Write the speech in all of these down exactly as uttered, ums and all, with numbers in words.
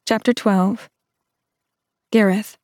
Chapter twelve. Gareth.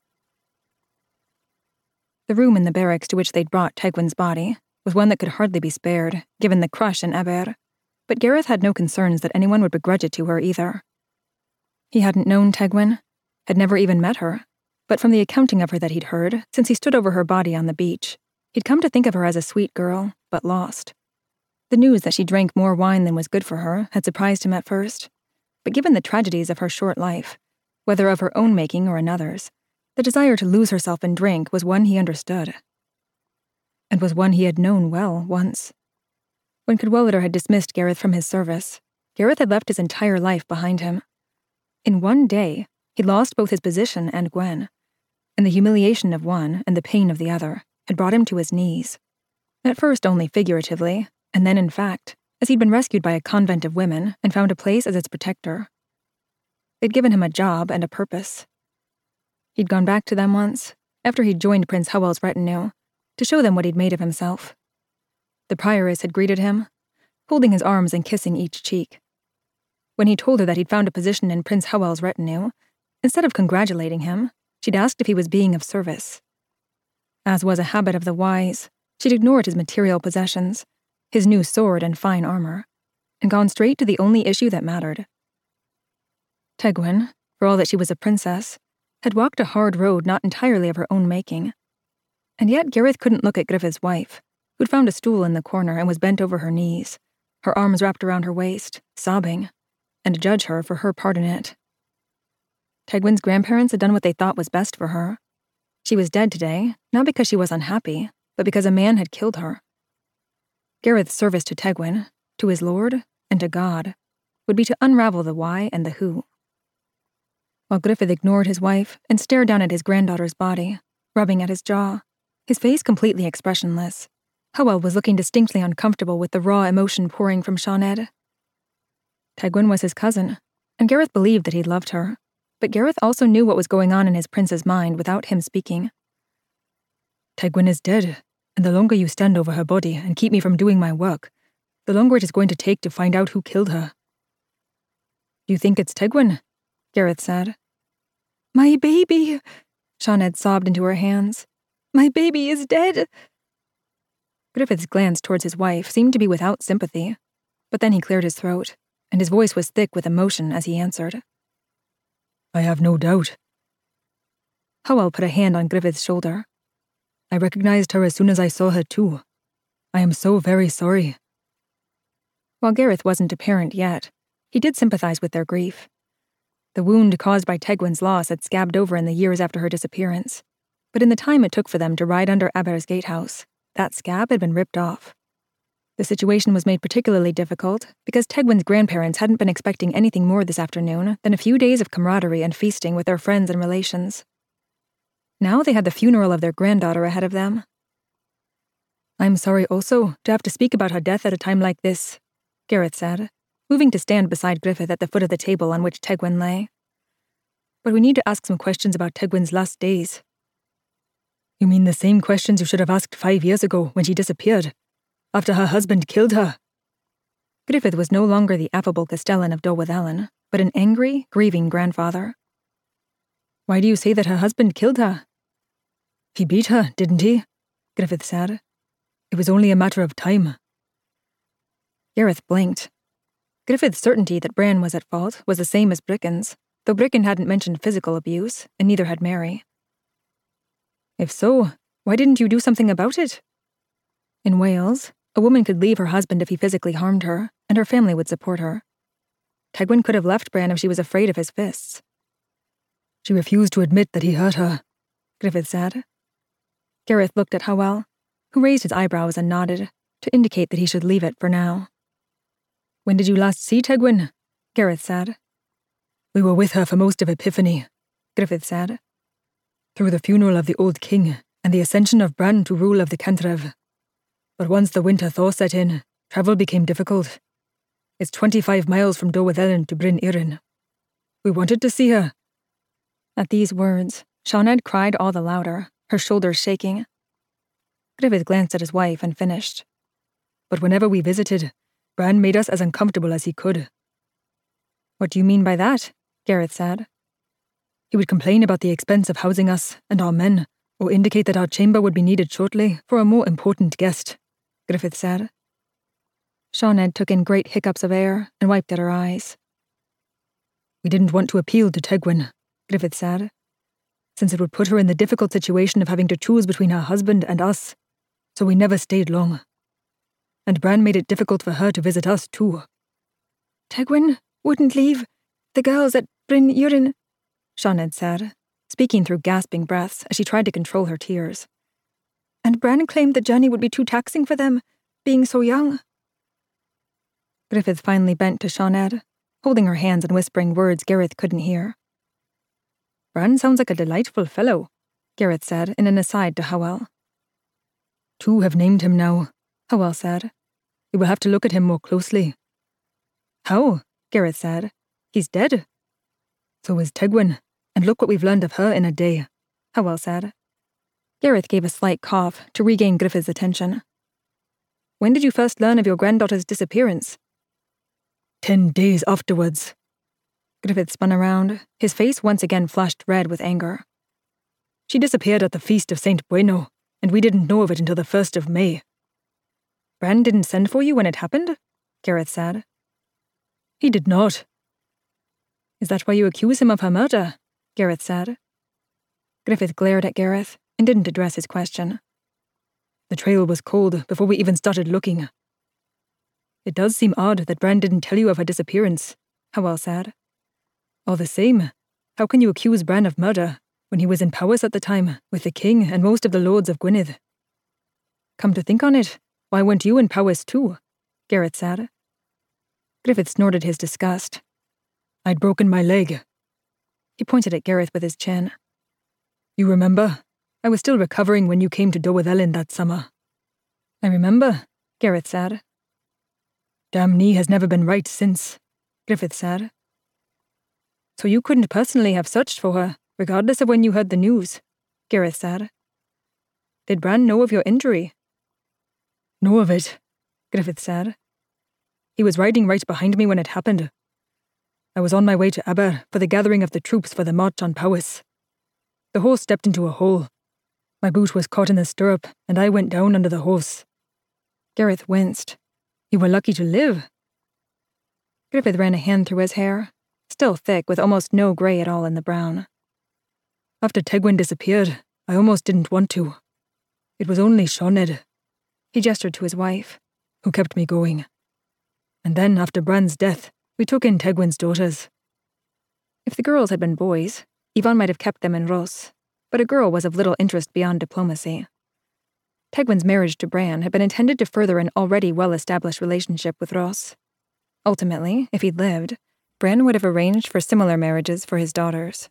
The room in the barracks to which they'd brought Tegwin's body was one that could hardly be spared, given the crush in Aber, but Gareth had no concerns that anyone would begrudge it to her either. He hadn't known Tegwin, had never even met her, but from the accounting of her that he'd heard, since he stood over her body on the beach, he'd come to think of her as a sweet girl, but lost. The news that she drank more wine than was good for her had surprised him at first, but given the tragedies of her short life, whether of her own making or another's, the desire to lose herself in drink was one he understood. And was one he had known well once. When Cadwallader had dismissed Gareth from his service, Gareth had left his entire life behind him. In one day, he'd lost both his position and Gwen, and the humiliation of one and the pain of the other had brought him to his knees. At first only figuratively, and then in fact, as he'd been rescued by a convent of women and found a place as its protector. They'd given him a job and a purpose. He'd gone back to them once, after he'd joined Prince Howell's retinue, to show them what he'd made of himself. The prioress had greeted him, holding his arms and kissing each cheek. When he told her that he'd found a position in Prince Howell's retinue, instead of congratulating him, she'd asked if he was being of service. As was a habit of the wise, she'd ignored his material possessions, his new sword and fine armor, and gone straight to the only issue that mattered. Tegwin, for all that she was a princess, had walked a hard road not entirely of her own making. And yet Gareth couldn't look at Griffith's wife, who'd found a stool in the corner and was bent over her knees, her arms wrapped around her waist, sobbing, and judge her for her part in it. Tegwin's grandparents had done what they thought was best for her. She was dead today, not because she was unhappy, but because a man had killed her. Gareth's service to Tegwin, to his lord, and to God, would be to unravel the why and the who. While Griffith ignored his wife and stared down at his granddaughter's body, rubbing at his jaw, his face completely expressionless, Howell was looking distinctly uncomfortable with the raw emotion pouring from Shawned. Tegwin was his cousin, and Gareth believed that he loved her, but Gareth also knew what was going on in his prince's mind without him speaking. Tegwin is dead, and the longer you stand over her body and keep me from doing my work, the longer it is going to take to find out who killed her. You think it's Tegwin? Gareth said. My baby! Shawned sobbed into her hands. My baby is dead! Griffith's glance towards his wife seemed to be without sympathy, but then he cleared his throat, and his voice was thick with emotion as he answered. I have no doubt. Howell put a hand on Griffith's shoulder. I recognized her as soon as I saw her too. I am so very sorry. While Gareth wasn't a parent yet, he did sympathize with their grief. The wound caused by Tegwin's loss had scabbed over in the years after her disappearance, but in the time it took for them to ride under Aber's gatehouse, that scab had been ripped off. The situation was made particularly difficult because Tegwin's grandparents hadn't been expecting anything more this afternoon than a few days of camaraderie and feasting with their friends and relations. Now they had the funeral of their granddaughter ahead of them. I'm sorry also to have to speak about her death at a time like this, Gareth said, moving to stand beside Griffith at the foot of the table on which Tegwin lay. But we need to ask some questions about Tegwin's last days. You mean the same questions you should have asked five years ago when she disappeared, after her husband killed her? Griffith was no longer the affable Castellan of Dolwyddelyn, but an angry, grieving grandfather. Why do you say that her husband killed her? He beat her, didn't he? Griffith said. It was only a matter of time. Gareth blinked. Griffith's certainty that Bran was at fault was the same as Bricken's, though Bricken hadn't mentioned physical abuse, and neither had Mary. If so, why didn't you do something about it? In Wales, a woman could leave her husband if he physically harmed her, and her family would support her. Tegwin could have left Bran if she was afraid of his fists. She refused to admit that he hurt her, Griffith said. Gareth looked at Howell, who raised his eyebrows and nodded, to indicate that he should leave it for now. When did you last see Tegwin? Gareth said. We were with her for most of Epiphany, Griffith said. Through the funeral of the old king and the ascension of Bran to rule of the Cantrev. But once the winter thaw set in, travel became difficult. It's twenty-five miles from Dolwyddelyn to Bryn Iryn. We wanted to see her. At these words, Shawned cried all the louder, her shoulders shaking. Griffith glanced at his wife and finished. But whenever we visited, Bran made us as uncomfortable as he could. What do you mean by that? Gareth said. He would complain about the expense of housing us and our men, or indicate that our chamber would be needed shortly for a more important guest, Griffith said. Shauned took in great hiccups of air and wiped at her eyes. We didn't want to appeal to Tegwin, Griffith said, since it would put her in the difficult situation of having to choose between her husband and us, so we never stayed long. And Bran made it difficult for her to visit us too. Tegwin wouldn't leave the girls at Bryn Urin, Shauned said, speaking through gasping breaths as she tried to control her tears. And Bran claimed the journey would be too taxing for them, being so young. Griffith finally bent to Shauned, holding her hands and whispering words Gareth couldn't hear. Bran sounds like a delightful fellow, Gareth said in an aside to Howell. Two have named him now, Howell said. We will have to look at him more closely. How? Gareth said. He's dead. So is Tegwin, and look what we've learned of her in a day, Howell said. Gareth gave a slight cough to regain Griffith's attention. When did you first learn of your granddaughter's disappearance? Ten days afterwards. Griffith spun around, his face once again flushed red with anger. She disappeared at the feast of Saint Bueno, and we didn't know of it until the first of May. Bran didn't send for you when it happened? Gareth said. He did not. Is that why you accuse him of her murder? Gareth said. Griffith glared at Gareth and didn't address his question. The trail was cold before we even started looking. It does seem odd that Bran didn't tell you of her disappearance, Howell said. All the same, how can you accuse Bran of murder when he was in Powys at the time with the king and most of the lords of Gwynedd? Come to think on it, why weren't you in Powys too? Gareth said. Griffith snorted his disgust. I'd broken my leg. He pointed at Gareth with his chin. You remember? I was still recovering when you came to Dor Ellen that summer. I remember, Gareth said. Damn knee has never been right since, Griffith said. So you couldn't personally have searched for her, regardless of when you heard the news, Gareth said. Did Bran know of your injury? Know of it, Griffith said. He was riding right behind me when it happened. I was on my way to Aber for the gathering of the troops for the march on Powys. The horse stepped into a hole. My boot was caught in the stirrup, and I went down under the horse. Gareth winced. You were lucky to live. Griffith ran a hand through his hair, still thick with almost no grey at all in the brown. After Tegwin disappeared, I almost didn't want to. It was only Shauned, he gestured to his wife, who kept me going. And then, after Bran's death, we took in Tegwin's daughters. If the girls had been boys, Yvonne might have kept them in Ross, but a girl was of little interest beyond diplomacy. Tegwin's marriage to Bran had been intended to further an already well-established relationship with Ross. Ultimately, if he'd lived, Bran would have arranged for similar marriages for his daughters.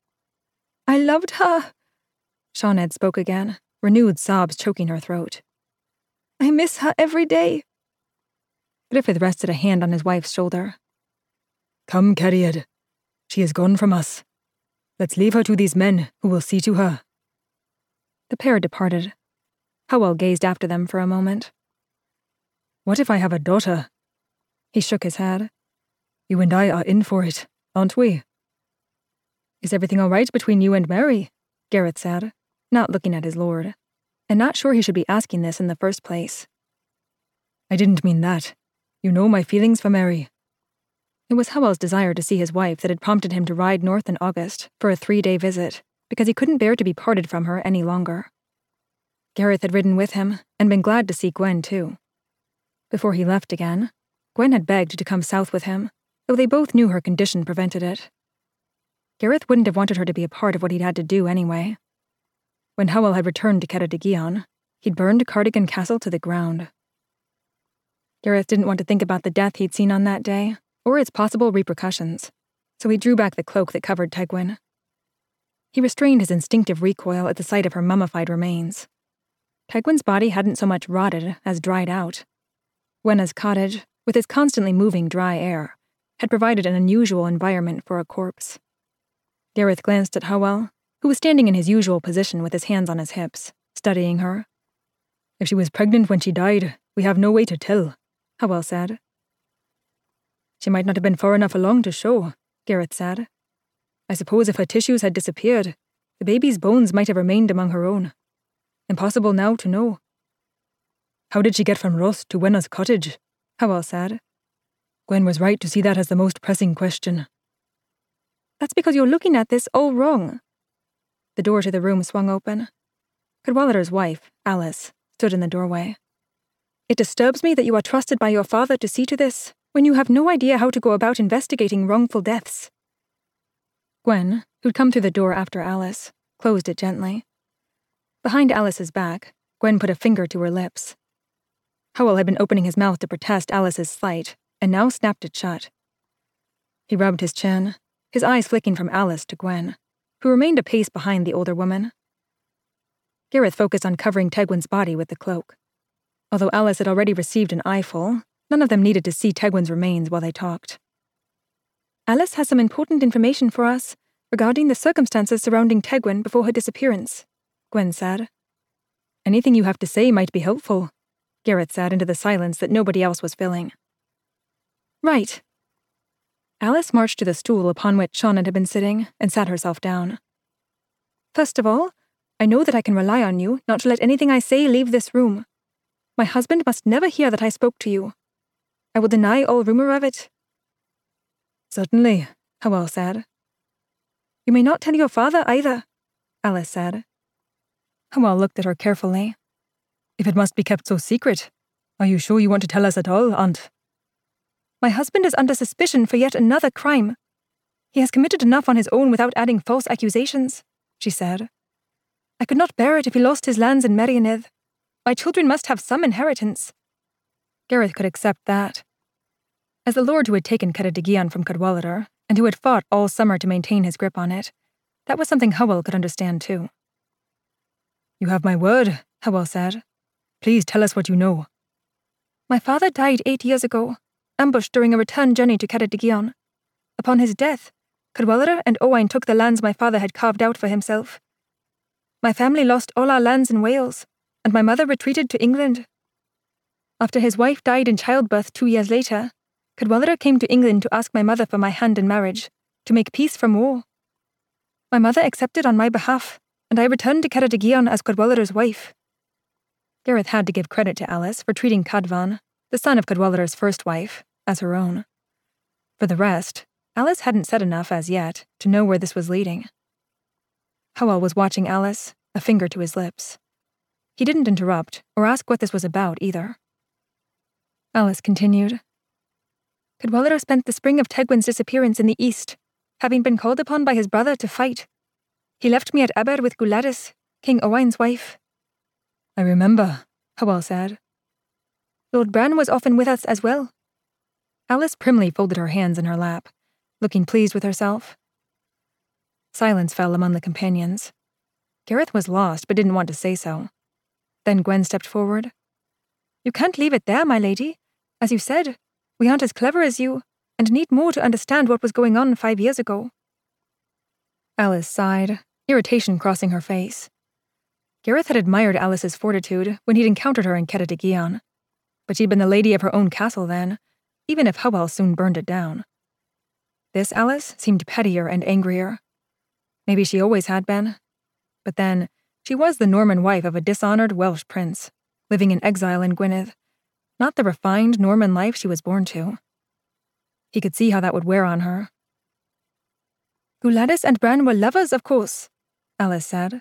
I loved her, Shauned spoke again, renewed sobs choking her throat. I miss her every day. Griffith rested a hand on his wife's shoulder. Come, Cariad. She is gone from us. Let's leave her to these men who will see to her. The pair departed. Howell gazed after them for a moment. What if I have a daughter? He shook his head. You and I are in for it, aren't we? Is everything all right between you and Mary? Gareth said, not looking at his lord, and not sure he should be asking this in the first place. I didn't mean that. You know my feelings for Mary. It was Howell's desire to see his wife that had prompted him to ride north in August for a three-day visit, because he couldn't bear to be parted from her any longer. Gareth had ridden with him, and been glad to see Gwen too. Before he left again, Gwen had begged to come south with him, though they both knew her condition prevented it. Gareth wouldn't have wanted her to be a part of what he'd had to do anyway. When Howell had returned to Ceredigion, he'd burned Cardigan Castle to the ground. Gareth didn't want to think about the death he'd seen on that day, or its possible repercussions, so he drew back the cloak that covered Tegwin. He restrained his instinctive recoil at the sight of her mummified remains. Tegwin's body hadn't so much rotted as dried out. Gwenna's cottage, with its constantly moving dry air, had provided an unusual environment for a corpse. Gareth glanced at Howell, who was standing in his usual position with his hands on his hips, studying her. If she was pregnant when she died, we have no way to tell, Howell said. She might not have been far enough along to show, Gareth said, I suppose if her tissues had disappeared, the baby's bones might have remained among her own. Impossible now to know. How did she get from Ross to Wenna's cottage? Howell said. Gwen was right to see that as the most pressing question. That's because you're looking at this all wrong. The door to the room swung open. Cadwallader's wife, Alice, stood in the doorway. It disturbs me that you are trusted by your father to see to this, when you have no idea how to go about investigating wrongful deaths. Gwen, who'd come through the door after Alice, closed it gently. Behind Alice's back, Gwen put a finger to her lips. Howell had been opening his mouth to protest Alice's slight, and now snapped it shut. He rubbed his chin, his eyes flicking from Alice to Gwen, who remained a pace behind the older woman. Gareth focused on covering Tegwin's body with the cloak. Although Alice had already received an eyeful, none of them needed to see Tegwin's remains while they talked. Alice has some important information for us regarding the circumstances surrounding Tegwin before her disappearance, Gwen said. Anything you have to say might be helpful, Gareth said into the silence that nobody else was filling. Right. Alice marched to the stool upon which Shauna had been sitting and sat herself down. First of all, I know that I can rely on you not to let anything I say leave this room. My husband must never hear that I spoke to you. I will deny all rumor of it. Certainly, Howell said. You may not tell your father either, Alice said. Howell looked at her carefully. If it must be kept so secret, are you sure you want to tell us at all, Aunt? My husband is under suspicion for yet another crime. He has committed enough on his own without adding false accusations, she said. I could not bear it if he lost his lands in Merioneth. My children must have some inheritance. Gareth could accept that. As the lord who had taken Ceredigion from Cadwallader, and who had fought all summer to maintain his grip on it, that was something Howell could understand too. You have my word, Howell said. Please tell us what you know. My father died eight years ago, ambushed during a return journey to Ceredigion. Upon his death, Cadwallader and Owain took the lands my father had carved out for himself. My family lost all our lands in Wales, and my mother retreated to England. After his wife died in childbirth two years later, Cadwallader came to England to ask my mother for my hand in marriage, to make peace from war. My mother accepted on my behalf, and I returned to Ceredigion as Cadwallader's wife. Gareth had to give credit to Alice for treating Cadvan, the son of Cadwallader's first wife, as her own. For the rest, Alice hadn't said enough as yet to know where this was leading. Howell was watching Alice, a finger to his lips. He didn't interrupt or ask what this was about either. Alice continued. Cadwallader spent the spring of Tegwin's disappearance in the east, having been called upon by his brother to fight. He left me at Aber with Gulladis, King Owain's wife. I remember, Howell said. Lord Bran was often with us as well. Alice primly folded her hands in her lap, looking pleased with herself. Silence fell among the companions. Gareth was lost but didn't want to say so. Then Gwen stepped forward. You can't leave it there, my lady. As you said, we aren't as clever as you, and need more to understand what was going on five years ago. Alice sighed, irritation crossing her face. Gareth had admired Alice's fortitude when he'd encountered her in Ceredigion, but she'd been the lady of her own castle then, even if Howell soon burned it down. This Alice seemed pettier and angrier. Maybe she always had been. But then, she was the Norman wife of a dishonored Welsh prince, living in exile in Gwynedd, not the refined Norman life she was born to. He could see how that would wear on her. Gulladis and Bran were lovers, of course, Alice said.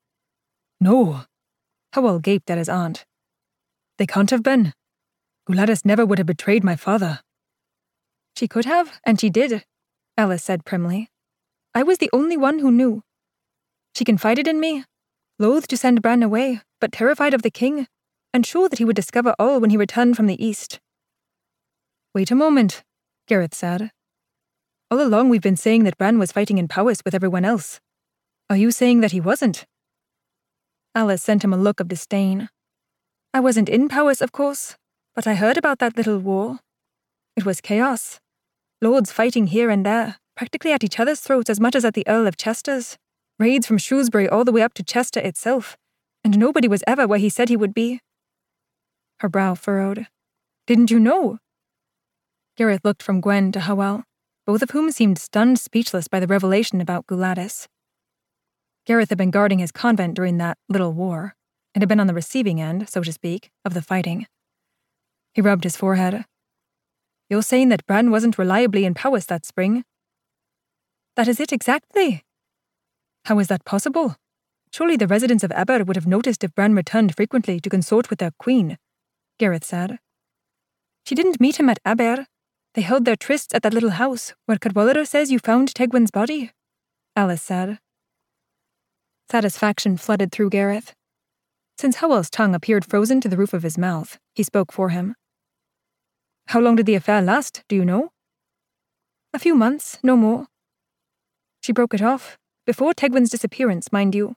No. Howell gaped at his aunt. They can't have been. Gulladis never would have betrayed my father. She could have, and she did, Alice said primly. I was the only one who knew. She confided in me, loath to send Bran away, but terrified of the king, and sure that he would discover all when he returned from the east. Wait a moment, Gareth said. All along we've been saying that Bran was fighting in Powys with everyone else. Are you saying that he wasn't? Alice sent him a look of disdain. I wasn't in Powys, of course, but I heard about that little war. It was chaos. Lords fighting here and there, practically at each other's throats as much as at the Earl of Chester's. Raids from Shrewsbury all the way up to Chester itself, and nobody was ever where he said he would be. Her brow furrowed. Didn't you know? Gareth looked from Gwen to Howell. both of whom seemed stunned speechless by the revelation about Gulatis. Gareth had been guarding his convent during that little war, and had been on the receiving end, so to speak, of the fighting. He rubbed his forehead. "You're saying that Bran wasn't reliably in Powys that spring?" "That is it exactly." "How is that possible? Surely the residents of Eber would have noticed if Bran returned frequently to consort with their queen," Gareth said. "She didn't meet him at Aber. They held their trysts at that little house where Cadwallader says you found Tegwin's body," Alice said. Satisfaction flooded through Gareth. Since Howell's tongue appeared frozen to the roof of his mouth, he spoke for him. "How long did the affair last, do you know?" "A few months, no more." "She broke it off, before Tegwin's disappearance, mind you."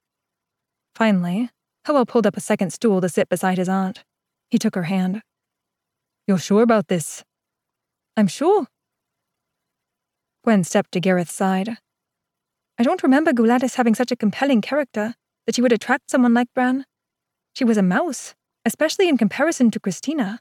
Finally, Howell pulled up a second stool to sit beside his aunt. He took her hand. "You're sure about this?" "I'm sure." Gwen stepped to Gareth's side. "I don't remember Gulatis having such a compelling character that she would attract someone like Bran. She was a mouse, especially in comparison to Christina."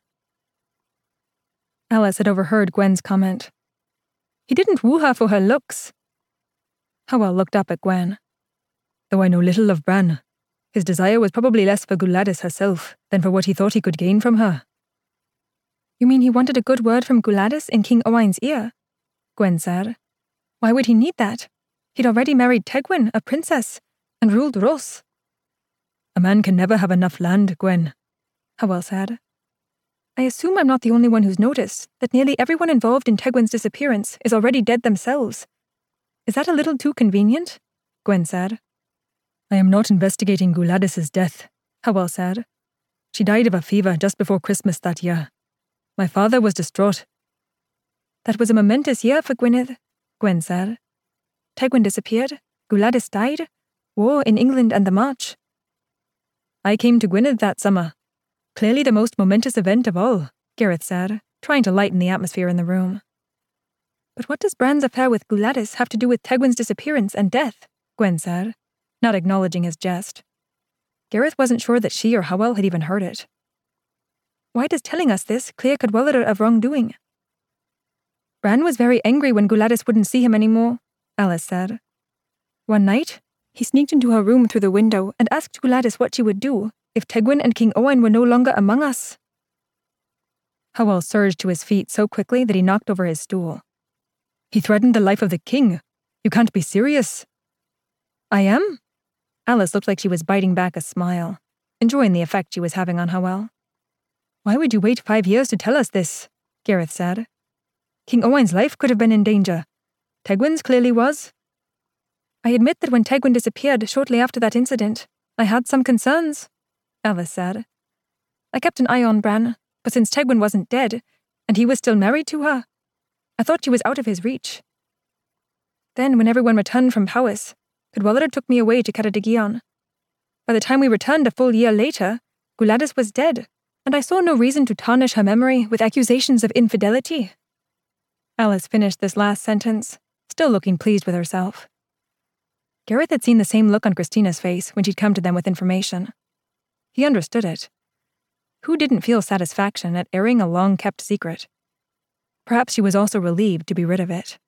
Alice had overheard Gwen's comment. "He didn't woo her for her looks." Howell looked up at Gwen. "Though I know little of Bran, his desire was probably less for Gulatis herself than for what he thought he could gain from her." "You mean he wanted a good word from Gulatis in King Owain's ear?" Gwen said. "Why would he need that? He'd already married Tegwin, a princess, and ruled Ross." "A man can never have enough land, Gwen," Howell said. "I assume I'm not the only one who's noticed that nearly everyone involved in Tegwin's disappearance is already dead themselves. Is that a little too convenient?" Gwen said. "I am not investigating Gulatis's death," Howell said. "She died of a fever just before Christmas that year. My father was distraught." "That was a momentous year for Gwynedd," Gwen said. "Tegwin disappeared, Gulatis died, war in England and the March." "I came to Gwynedd that summer. Clearly the most momentous event of all," Gareth said, trying to lighten the atmosphere in the room. "But what does Bran's affair with Gulatis have to do with Tegwin's disappearance and death?" Gwen said, not acknowledging his jest. Gareth wasn't sure that she or Howell had even heard it. "Why does telling us this clear Cadwallader of wrongdoing?" "Bran was very angry when Gulatis wouldn't see him anymore," Alice said. "One night, he sneaked into her room through the window and asked Gulatis what she would do if Tegwin and King Owain were no longer among us." Howell surged to his feet so quickly that he knocked over his stool. "He threatened the life of the king. You can't be serious." "I am?" Alice looked like she was biting back a smile, enjoying the effect she was having on Howell. "Why would you wait five years to tell us this?" Gareth said. "King Owain's life could have been in danger. Tegwin's clearly was." "I admit that when Tegwin disappeared shortly after that incident, I had some concerns," Alice said. "I kept an eye on Bran, but since Tegwin wasn't dead, and he was still married to her, I thought she was out of his reach. Then, when everyone returned from Powys, Cadwallader took me away to Ceredigion. By the time we returned a full year later, Gulatis was dead, and I saw no reason to tarnish her memory with accusations of infidelity." Alice finished this last sentence, still looking pleased with herself. Gareth had seen the same look on Christina's face when she'd come to them with information. He understood it. Who didn't feel satisfaction at airing a long-kept secret? Perhaps she was also relieved to be rid of it.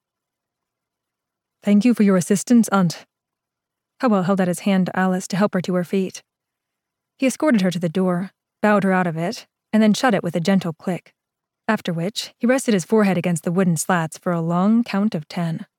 "Thank you for your assistance, Aunt." Howell held out his hand to Alice to help her to her feet. He escorted her to the door, bowed her out of it, and then shut it with a gentle click, after which he rested his forehead against the wooden slats for a long count of ten.